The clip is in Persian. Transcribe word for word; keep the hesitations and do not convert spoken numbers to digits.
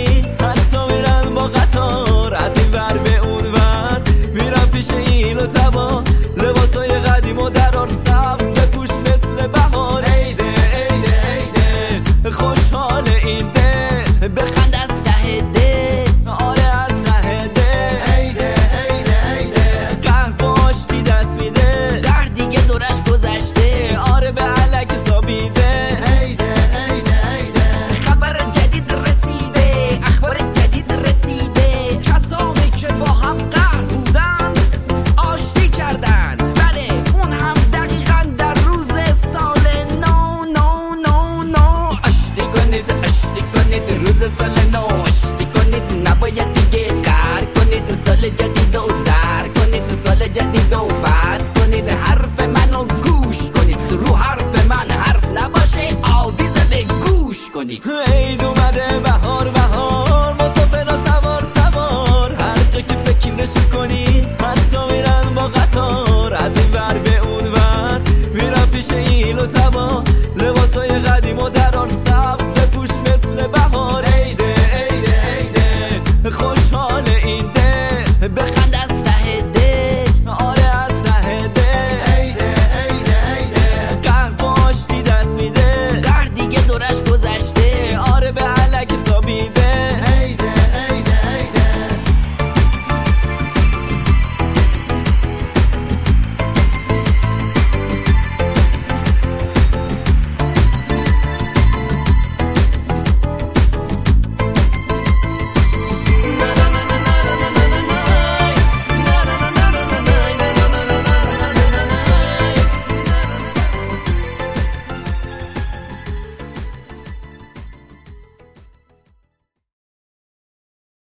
زمین، حتی میرن با قطار از این ور به اون ور، میرن پیش این و تبا لباسای قدیم و درار سبز بپوش مثل بهار. عیده عیده عیده خوشحال این دل، بخند از ته دل، آره از ته دل. عیده عیده عیده قهر با آشتی دست میده، در دیگه دورش گذشته، آره به علک سابیده. عیده عیده عیده خبر جدید رسیده، اخبار جدید رسیده، کسانی که با هم قهر بودن آشتی کردن. بله اون هم دقیقا در روز سال نو نو نو نو نو. آشتی کنید آشتی کنید روز سال